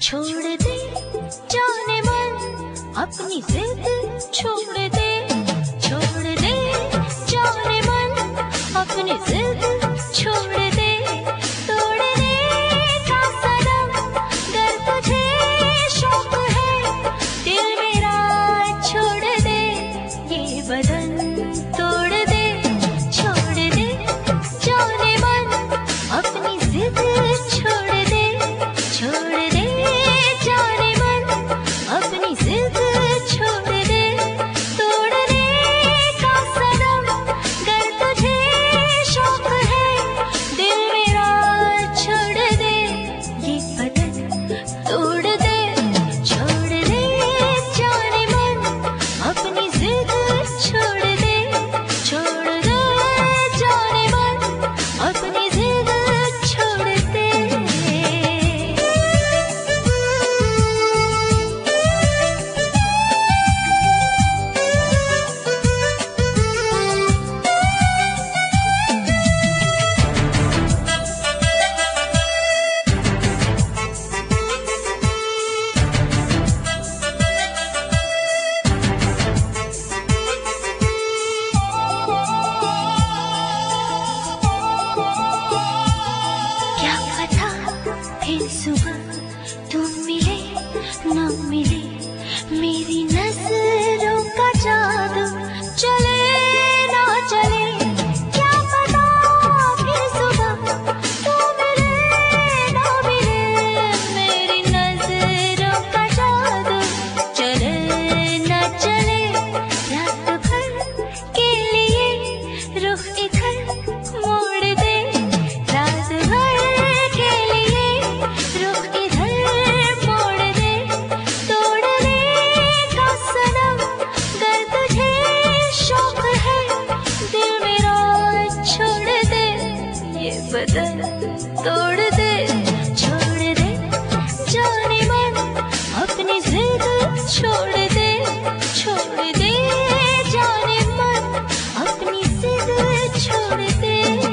छोड़ दे जाने मन अपनी जिद, छोड़ दे जाने मन अपनी जिद, छोड़ दे तोड़ने का सनम गर तुझे शौक है दिल मेरा, छोड़ दे ये बदन तोड़ दे, छोड़ दे जाने मन अपनी जिद, छोड़ दे जाने मन अपनी जिद, छोड़ दे तोड़ने का सनम गर तुझे शौक है दिल मेरा, छोड़ दे ये बदन तोड़ दे, छोड़ दे जाने मन अपनी जिद, छोड़ दे जाने मन अपनी जिद, छोड़ दे। क्या पता फिर सुबह तुम मिले न मिले, मेरी नजरों का जादू चले ना चले, क्या पता फिर सुबह तुम मिले न मिले, मेरी नजरों का जादू चले ना चले, रात भर के लिए रुख इधर मोड़ दे, रात भर के लिए रुख इधर मोड़ दे, तोड़ने का सनम गर तुझे शौक है दिल मेरा, छोड़ दे ये बदन तोड़ दे, छोड़ दे जाने मन अपनी जिद, छोड़ दे जाने मन अपनी जिद, छोड़ दे।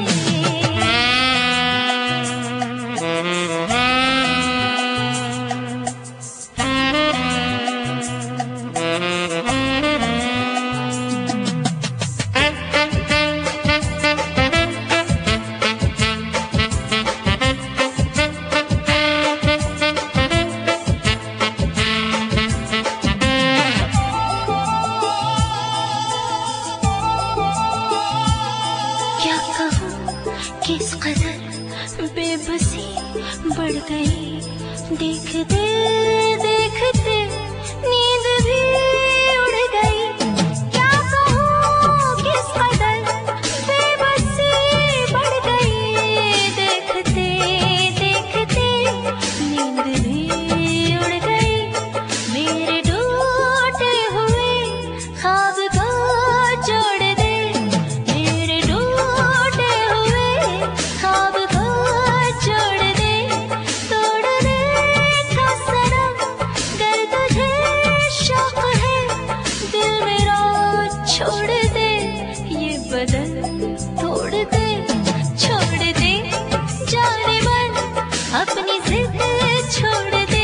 क्या कहूँ किस कदर बेबसी बढ़ गई, देखते देखते नींद भी उड़ गई, क्या कहूँ किस कदर बेबसी बढ़ गई, देखते देखते नींद भी उड़ गई, मेरे टूटे हुए ख्वाब को जोड़ दे, मेरे टूटे हुए ख्वाब को जोड़ दे, तोड़ने का सनम गर तुझे शौक है दिल मेरा, छोड़ दे ये बदन तोड़ दे, छोड़ दे जाने मन अपनी जिद, छोड़ दे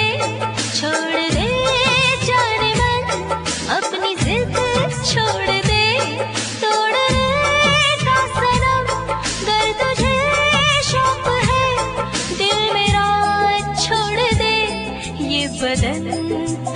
जाने मन अपनी जिद, छोड़ दे तोड़ने का सनम गर तुझे शौक है दिल मेरा, छोड़ दे ये बदन